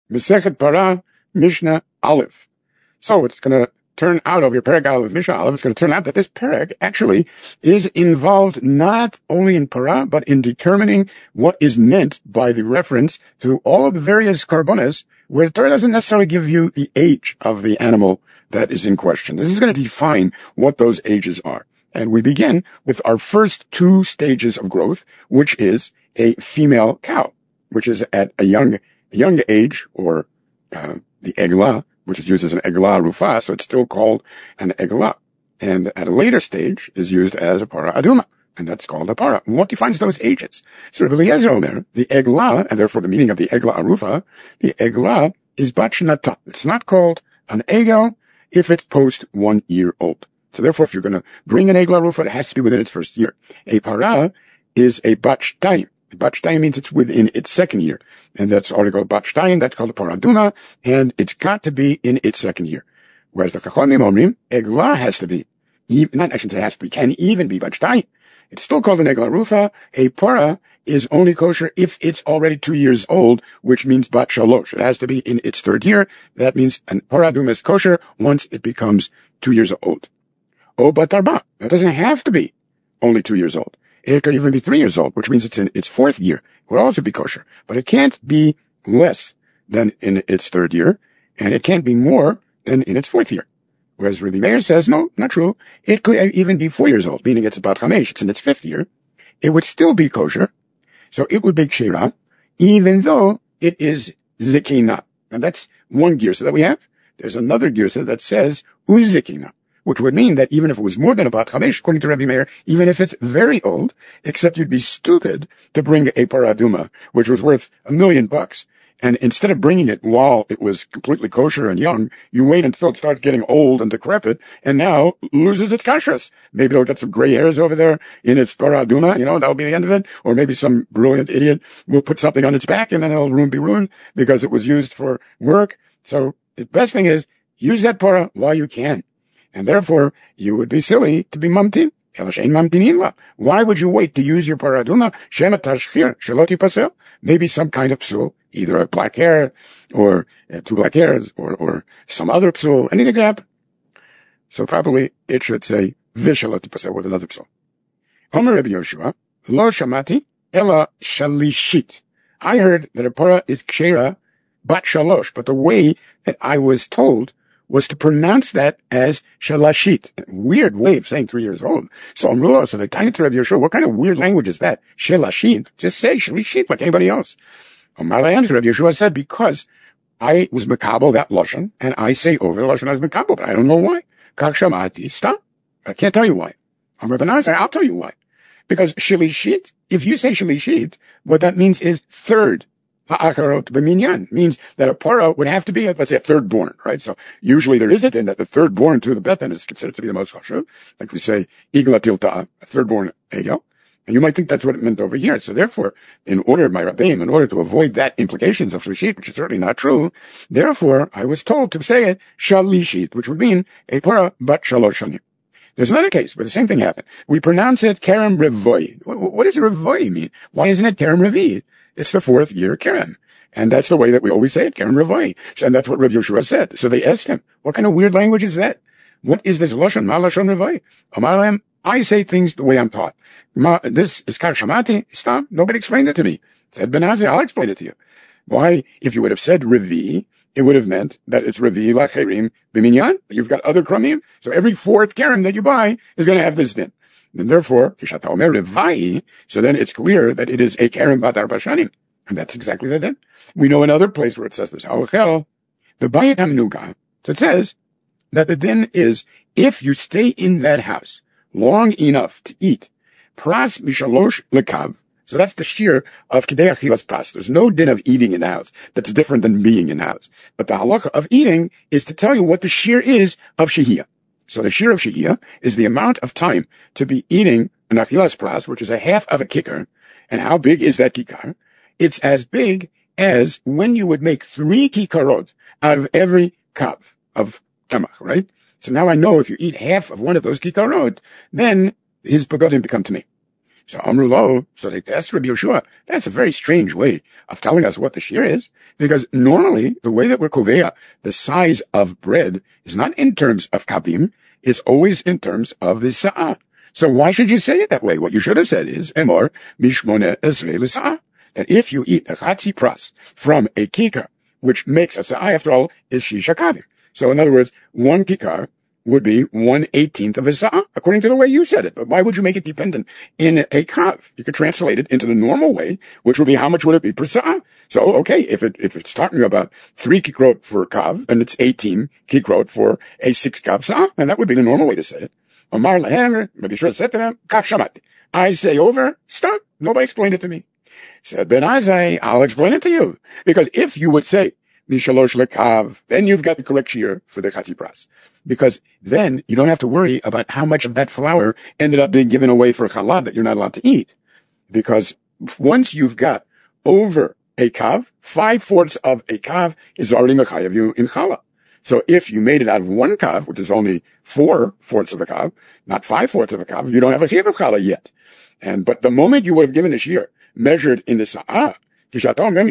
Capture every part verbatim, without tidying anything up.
Mesechet Para, Mishnah Aleph. So it's going to turn out of your Perek Aleph, Mishnah Aleph, it's going to turn out that this Perek actually is involved not only in Para, but in determining what is meant by the reference to all of the various karbonas, where the Torah doesn't necessarily give you the age of the animal that is in question. This is going to define what those ages are. And we begin with our first two stages of growth, which is a female cow, which is at a young, a young age, or uh, the eglah, which is used as an eglah rufa, so it's still called an eglah. And at a later stage is used as a para aduma, and that's called a para. And what defines those ages? So Rabbi Eliezer Omer, the eglah, and therefore the meaning of the eglah arufa, the eglah is bat shnata. It's not called an egel if it's post one year old. So therefore, if you're going to bring an eglah rufa, it has to be within its first year. A para is a bat shtayim. Bat shtayim means it's within its second year. And that's already called bat shtayim, that's called a para aduma, and it's got to be in its second year. Whereas the Chachamim Omrim, eglah has to be, not actually it has to be, can even be bat shtayim. It's still called an eglah rufa. A para is only kosher if it's already two years old, which means bat shalosh. It has to be in its third year. That means an para aduma is kosher once it becomes two years old. O bat arba. That doesn't have to be only two years old. It could even be three years old, which means it's in its fourth year. It would also be kosher. But it can't be less than in its third year, and it can't be more than in its fourth year. Whereas Rabbi Meir says, no, not true. It could even be four years old, meaning it's about chamesh, it's in its fifth year. It would still be kosher. So it would be kshira, even though it is zikina. And that's one girsa that we have. There's another girsa that says uzikina, which would mean that even if it was more than about chamesh, according to Rabbi Meir, even if it's very old, except you'd be stupid to bring a para aduma, which was worth a million bucks, and instead of bringing it while it was completely kosher and young, you wait until it starts getting old and decrepit, and now loses its kashrus. Maybe it'll get some gray hairs over there in its para aduma, you know, that'll be the end of it. Or maybe some brilliant idiot will put something on its back, and then it'll ruin, be ruined because it was used for work. So the best thing is, use that para while you can. And therefore, you would be silly to be mamtin. Why would you wait to use your para aduma? Shema tashchir, sheloti pasel. Maybe some kind of psul, either a black hair, or uh, two black hairs, or, or some other psul, anything could happen. So probably it should say, vishaloti pasel, with another psul. Omer Rabbi Yoshua, lo shamati, ela shalishit. I heard that a para is kshera, bat shalosh, but the way that I was told was to pronounce that as shalashit. Weird way of saying three years old. So Amrullah, so the tiny to Rabbi Yoshua, what kind of weird language is that? Shalashit. Just say shalashit like anybody else. Amar answer, Rabbi Yoshua said, because I was makabel that lashon, and I say over the lashon I was makabel, but I don't know why. Kach shamati, stop. I can't tell you why. Amar Banan said, I'll tell you why. Because shalishit, if you say shalishit, what that means is third. Ha'acharot b'minyan means that a para would have to be, let's say, a third born, right? So usually there is it in that the third born to the beten is considered to be the most chashuv. Like we say, igla tilta, a third born egel. And you might think that's what it meant over here. So therefore, in order, my rabbeim, in order to avoid that implications of shlishit, which is certainly not true, therefore I was told to say it shalishit, which would mean a para bat shalosh shanim. There's another case where the same thing happened. We pronounce it kerem revoi. What does revoi mean? Why isn't it kerem revi? It's the fourth year Keren. And that's the way that we always say it, Keren Revoi. And that's what Rabbi Yoshua said. So they asked him, what kind of weird language is that? What is this Lashon? Ma Lashon Revoi? Amar lahem, I say things the way I'm taught. Ma, this is Kar Shamati. Stop. Nobody explained it to me. Said Benazi, I'll explain it to you. Why, if you would have said Revi, it would have meant that it's Revi Lacherim B'minyan. You've got other Krumim. So every fourth Keren that you buy is going to have this din. And therefore, Kishata Omer Revai, so then it's clear that it is a Keren Bat Arba Shanim. And that's exactly the din. We know another place where it says this. Ha'ochel, the Bayit HaMenuga. So it says that the din is, if you stay in that house long enough to eat, pras mishalosh lekav. So that's the shear of Kidei Achilas Pras. There's no din of eating in the house that's different than being in the house. But the halacha of eating is to tell you what the shear is of Shehiyah. So the shear of Shehiyah is the amount of time to be eating an Achilas Pras, which is a half of a kikar. And how big is that kikar? It's as big as when you would make three kikarot out of every kav of kamach, right? So now I know if you eat half of one of those kikarot, then his begodim become to me. So Amru Lo, so they asked Rabbi Yehoshua, that's a very strange way of telling us what the shear is, because normally the way that we're koveya, the size of bread, is not in terms of kavim, it's always in terms of the sa'ah. So why should you say it that way? What you should have said is, Emor mishmone esrei l'sa'ah, that if you eat a chatzi pras from a kikar, which makes a sa'ah, after all, is shisha kavim. So in other words, one kikar would be one eighteenth of a sa'ah, according to the way you said it. But why would you make it dependent in a kav? You could translate it into the normal way, which would be how much would it be per sa'ah? So, okay, if it, if it's talking about three kikrot for a kav, then it's eighteen kikrot for a six kav sa'ah, and that would be the normal way to say it. Omar lahem, Rabbi Yehoshua said to them, kaf shamati. I say over, stop. Nobody explained it to me. Said Ben Azai, I'll explain it to you. Because if you would say, Mishalosh lekav, then you've got the correct shear for the chatzi pras. Because then you don't have to worry about how much of that flour ended up being given away for challah that you're not allowed to eat. Because once you've got over a kav, five-fourths of a kav is already mechayev you in challah. So if you made it out of one kav, which is only four-fourths of a kav, not five-fourths of a kav, you don't have a chiyuv of challah yet. And, but the moment you would have given a shear measured in the sa'ah, you're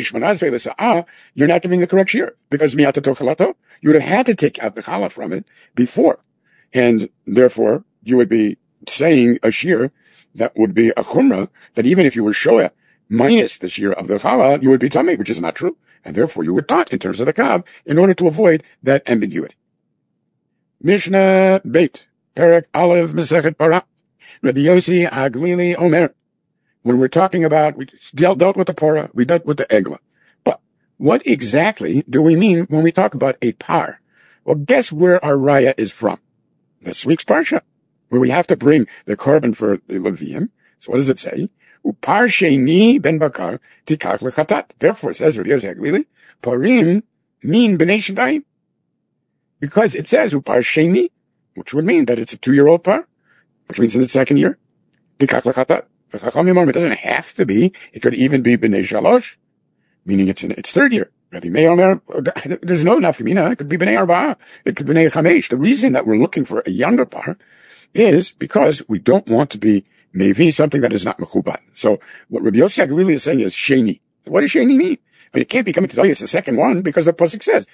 not giving the correct shear, because you would have had to take out the challah from it before. And therefore, you would be saying a shear that would be a chumrah, that even if you were shoya minus the shear of the challah, you would be tamei, which is not true. And therefore, you were taught in terms of the kav in order to avoid that ambiguity. Mishnah Beit, Perek Aleph Masechet Para, Rabbi Yossi Aglili Omer. When we're talking about, we dealt, dealt with the parah, we dealt with the egla. But what exactly do we mean when we talk about a par? Well, guess where our raya is from? This week's parsha, where we have to bring the carbon for the Levium. So what does it say? Upar sheni ben bakar tikach lechatat. Therefore, says Rabbi Yossi Aglili, parim mean b'nei shadayim. Because it says upar sheni, which would mean that it's a two-year-old par, which means in the second year, tikach lechatat. It doesn't have to be. It could even be b'nei shalosh, meaning it's in its third year. Rabbi Meir Omer, there's no nafkamina. It could be b'nei arba'ah. It could be b'nei chamesh. The reason that we're looking for a younger par is because we don't want to be maybe something that is not mechuban. So what Rabbi Yossi Aglili is saying is sheni. What does sheni mean? I mean, it can't be coming to tell you it's the second one because the pasuk says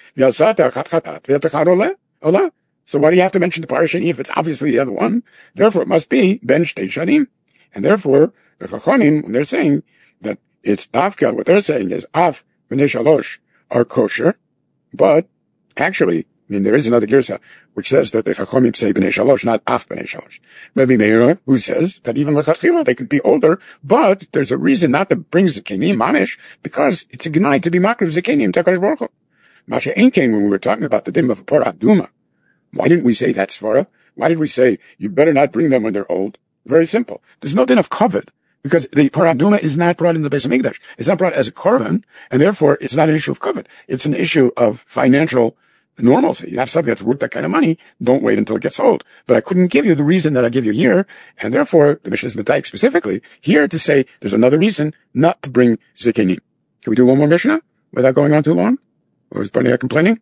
ola. So why do you have to mention the par sheni if it's obviously the other one? Therefore, it must be ben shtei shanim. And therefore, the Chachamim, when they're saying that it's Avka, what they're saying is Av b'nei shalosh are kosher, but actually, I mean, there is another girsa which says that the Chachamim say b'nei shalosh, not Av b'nei shalosh. Rabbi Meir, who says that even l'chachila they could be older, but there's a reason not to bring Zekenim mamish, because it's a gnai to be makriv Zekenim tekadosh baruch hu. Masha Enkein, when we were talking about the dim of a parah aduma, why didn't we say that svara? Why did we say you better not bring them when they're old? Very simple. There's no din of covet, because the paraduma is not brought in the Beis Hamikdash. It's not brought as a korban, and therefore it's not an issue of covet. It's an issue of financial normalcy. You have something that's worth that kind of money, don't wait until it gets old. But I couldn't give you the reason that I give you here, and therefore the Mishnah is Metaik specifically here to say there's another reason not to bring Zekenim. Can we do one more Mishnah without going on too long? Or is Barnea complaining?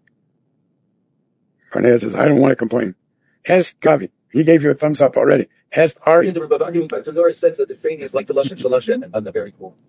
Barnea says, I don't want to complain. Ask Gavi. He gave you a thumbs up already. As are in the Rebbe but Tanur says that the training is like the Lashon Shalashin, and uh, very cool.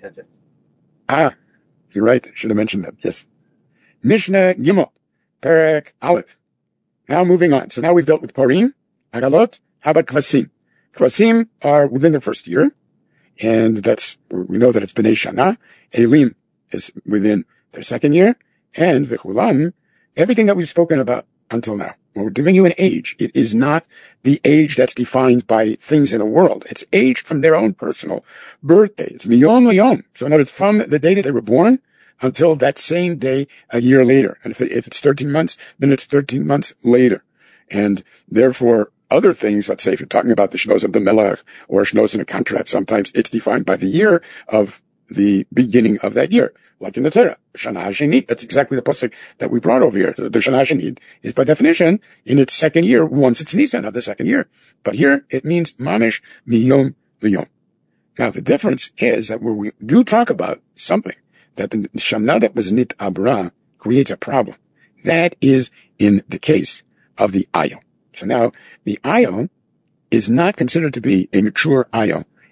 Ah, you're right. Should have mentioned that. Yes. Mishnah Gimel, Perek Aleph. Now moving on. So now we've dealt with Parim, Agalot. How about Kvasim? Kvasim are within the first year, and that's, we know that it's B'nai Shana. Elim is within their second year, and V'chulam, everything that we've spoken about until now. When we're giving you an age, it is not the age that's defined by things in the world. It's aged from their own personal birthday. It's miyom liyom. So in other words, from the day that they were born until that same day a year later. And if, it, if it's thirteen months, then it's thirteen months later. And therefore, other things, let's say if you're talking about the shnos of the melech or shnos in a contract, sometimes it's defined by the year of the beginning of that year. Like in the Torah, Shana Hashanit, that's exactly the pasuk that we brought over here. The Shana Hashanit is by definition in its second year, once it's Nisan of the second year. But here it means Mamish Miyom Liyom. Now the difference is that where we do talk about something that the Shana that was Nit Abra creates a problem. That is in the case of the Ayo. So now the Ayo is not considered to be a mature Ayo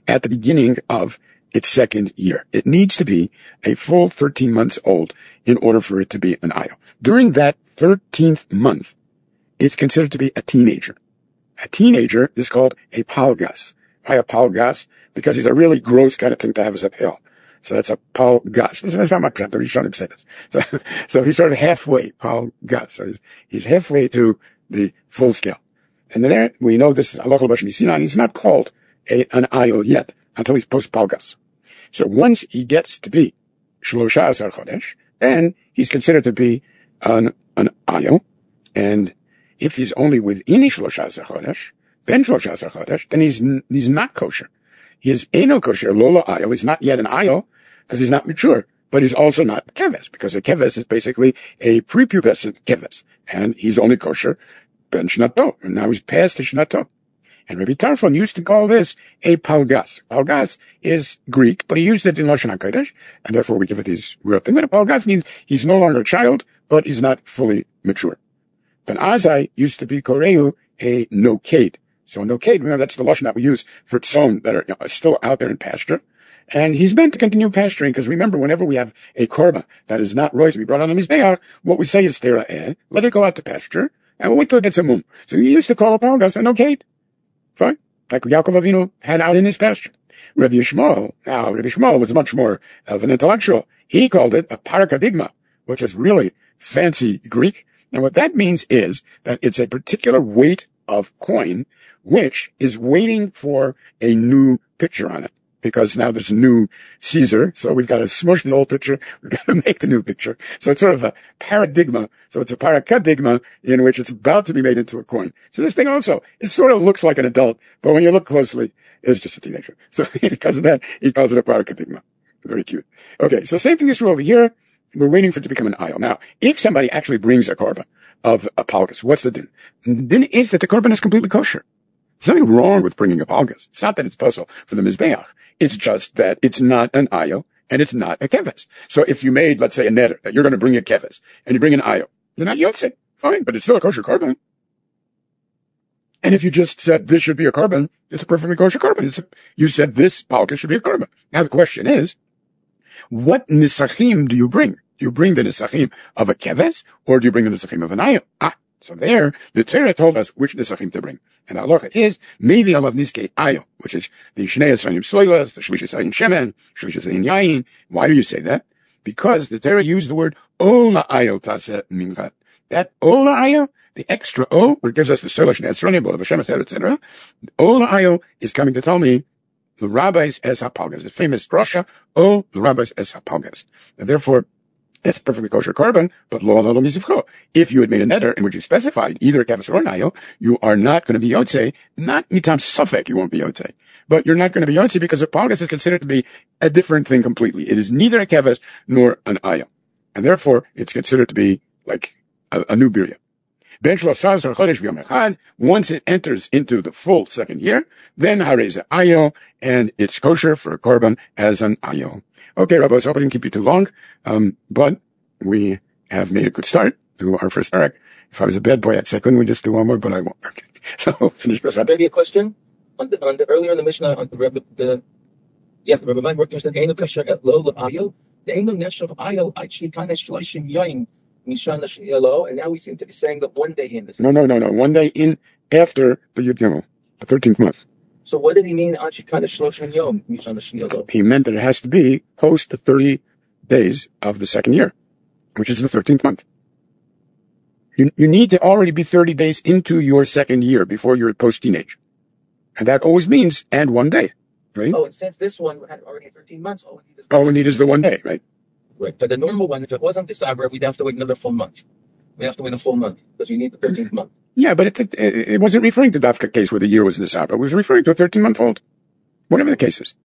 at the beginning of its second year. It needs to be a full thirteen months old in order for it to be an ayil. During that thirteenth month, it's considered to be a teenager. A teenager is called a palgas. Why a palgas? Because he's a really gross kind of thing to have as a pill. So that's a palgas. That's not my prat. The Rishonim say this. So, so he's sort of halfway, palgas. So he's, he's halfway to the full scale. And there, we know this is Halacha L'Bashem Sinai. He's not called a, an ayil yet until he's post palgas. So once he gets to be Shlosha Asar Chodesh, then he's considered to be an, an ayil. And if he's only within Shlosha Asar Chodesh, ben Shlosha Asar Chodesh, then he's, he's not kosher. He is eno kosher, lola ayil. He's not yet an ayil because he's not mature, but he's also not keves, because a keves is basically a prepubescent keves. And he's only kosher ben shnato. And now he's past the shnato. And Rabbi Tarfon used to call this a palgas. Palgas is Greek, but he used it in Lashon HaKodesh, and therefore we give it his real thing. But a palgas means he's no longer a child, but he's not fully mature. Ben Azai used to be koreu a noked. So noked, remember, that's the Lashon that we use for tzon that are, you know, still out there in pasture. And he's meant to continue pasturing, because remember, whenever we have a korban that is not right to be brought on the Mizbeach, what we say is tera'eh, let it go out to pasture, and we'll wait till it gets a mum. So he used to call a palgas a noked. Fine. Like Yaakov Avinu had out in his pasture. Rabbi Yishmael, now Rabbi Yishmael was much more of an intellectual. He called it a paradigma, which is really fancy Greek. And what that means is that it's a particular weight of coin which is waiting for a new picture on it. Because now there's a new Caesar, so we've got to smush the old picture, we've got to make the new picture. So it's sort of a paradigma. So it's a paradigma in which it's about to be made into a coin. So this thing also, it sort of looks like an adult, but when you look closely, it's just a teenager. So because of that, he calls it a paradigma. Very cute. Okay, so same thing is true over here. We're waiting for it to become an ayil. Now, if somebody actually brings a korban of a palgas, what's the din? The din is that the korban is completely kosher. There's nothing wrong with bringing a palgas. It's not that it's possible for the Mizbeach. It's just that it's not an ayil and it's not a keves. So if you made, let's say, a neder that you're going to bring a keves and you bring an ayil, you're not yotze. Fine, but it's still a kosher korban. And if you just said this should be a korban, it's a perfectly kosher korban. It's a, you said this palgas should be a korban. Now the question is, what nisachim do you bring? Do you bring the nisachim of a keves or do you bring the nisachim of an ayil? Ah. So there, the Torah told us which nesachim to bring. And the halacha is, maybe alav niskei ayil, which is the shnei esrayim soilas, the shlish esrayim shemen, shlish esrayim yayin. Why do you say that? Because the Torah used the word ola ayil taseh minchat. That ola ayil, the extra o, which gives us the soilas shnei esrayim, b'olav Hashem, et cetera, et cetera. Ola ayil is coming to tell me the rabbis es hapalgas, the famous drasha, o the rabbis es hapalgas. And therefore, that's perfectly kosher korban, but lo lo mizivcho. If you had made a neder in which you specified either a keves or an ayil, you are not going to be yotze. Not mitam safek, you won't be yotze. But you're not going to be yotze because a palgas is considered to be a different thing completely. It is neither a keves nor an ayil. And therefore, it's considered to be like a, a new birya. Ben shlosha asar chodesh v'yom echad, once it enters into the full second year, then harez ayil, and it's kosher for a korban as an ayil. Okay, Rabbi, I hope I didn't keep you too long, um, but we have made a good start to our first parak. If I was a bad boy, I'd say, couldn't we just do one more? But I won't. Okay. So, finish Pesach. Maybe a question on the, on the earlier in the Mishnah on the Rebbe, the yeah, the Rebbe Mine worked on the Eino Kasher et Lo Ayil, the Eino Neshav Ayil Aichi Kanesh Shloshim Yain Mishan Yelo, and now we seem to be saying that one day in this. No, no, no, no. One day in after the Yud Gimel, the thirteenth month. So what did he mean? He meant that it has to be post the thirty days of the second year, which is the thirteenth month. You, you need to already be thirty days into your second year before you're post-teenage. And that always means, and one day, right? Oh, and since this one had already thirteen months, all we need is, all we need is the one day, right? Right. But the normal one, if it wasn't December, we'd have to wait another full month. We have to wait a full month because you need the thirteenth month. Yeah, but it, it, it wasn't referring to the Dafka case where the year was in the Sabbath. It was referring to a thirteen-month-old. Whatever the case is.